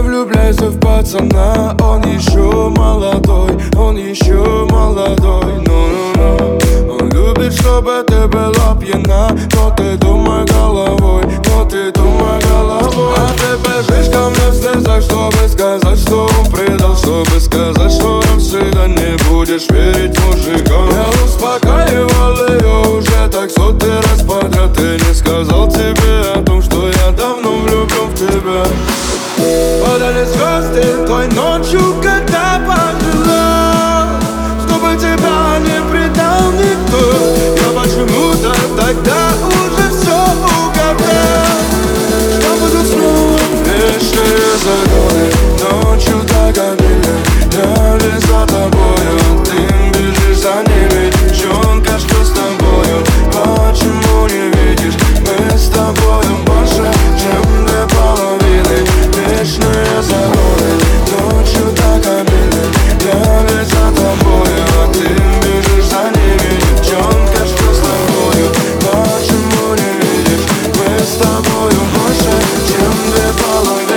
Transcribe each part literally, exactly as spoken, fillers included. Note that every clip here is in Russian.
влюбляйся в пацана, он еще молодой, он еще молодой. Ну-ну-ну. Он любит, чтобы ты была пьяна, но ты думай головой, но ты думай головой. А ты бежишь ко мне в слезах, чтобы сказать, что он предал, чтобы сказать, что навсегда не будешь верить мужикам. Я успокаивал ее уже так сотый раз подряд, и не сказал тебе о том, что я давно влюблен в тебя. Падали звезды той ночью, когда пожелал, чтобы тебя не предал никто. Я почему-то тогда уже все угадал, что будут снова вечные загоны. Ночью так обильно, я лишь за тобою, а ты бежишь за ними. Девчонка, что с тобою? Почему не видишь? Мы с тобою больше, чем две половины. Вечные загоны, ночью так обильно, я ведь за тобою, а ты бежишь за ними. Девчонка, что с тобою? Почему не видишь? Мы с тобою больше, чем две половины.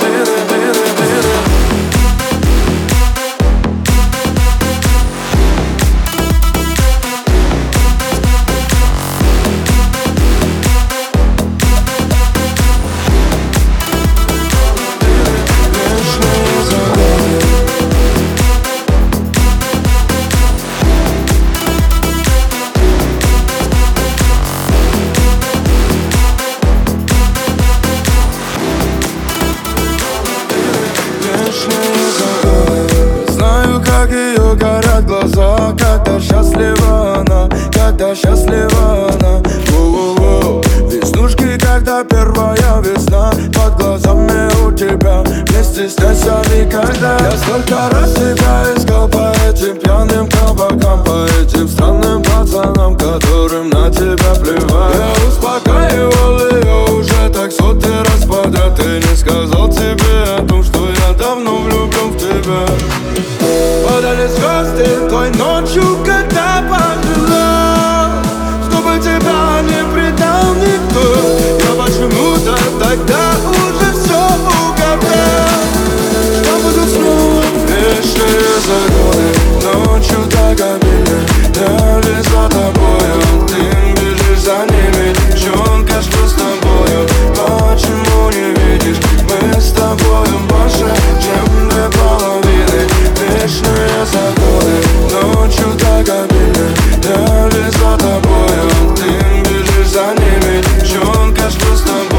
Знаю, как ее горят глаза, когда счастлива она, когда счастлива она. Воу-воу-воу. Веснушки, когда первая весна под глазами у тебя. Не стесняйся никогда. Я столько раз тебя искал по этим пьяным кабакам, по этим странным пацанам, которым на тебя плевать. Я успокаивал ее уже так сотый раз подряд, и не сказал тебе о том, что я давно влюблен в тебя. Падали звезды той ночью, когда пожелал, чтобы тебя не предал никто. Я почему-то тогда уже все угадал, что будут снова вечные загоны. Ночью так обильно, я лишь за тобою, а ты бежишь за ними. Девчонка, что с тобою? Почему не видишь? Мы с тобою больше, чем две половины. Вечные загоны, ночью так обильно, я лишь за тобою, а ты бежишь за ними. Девчонка, что с тобой?